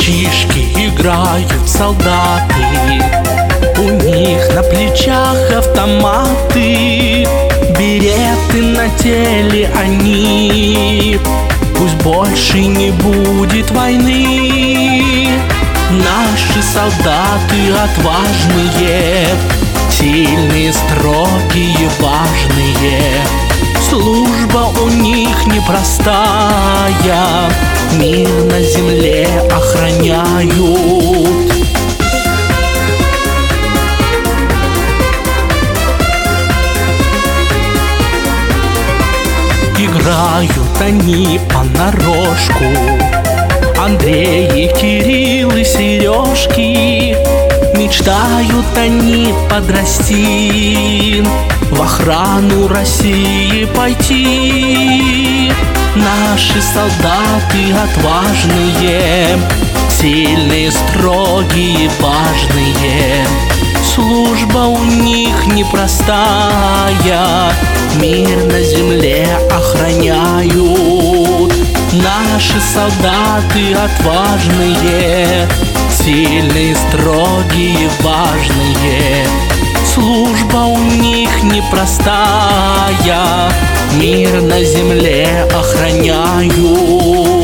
Мальчишки играют в солдаты, у них на плечах автоматы, береты на теле они. Пусть больше не будет войны. Наши солдаты отважные, сильные, строгие, важные. Служба у них непростая, мир на земле охраняют. Играют они понарошку, Андрей, Кирилл и Сережки. Мечтают они подрасти, в охрану России пойти. Наши солдаты отважные, сильные, строгие, важные. Служба у них непростая, мир на земле охраняют. Наши солдаты отважные, сильные, строгие, важные. Служба у них непростая, мир на земле охраняют.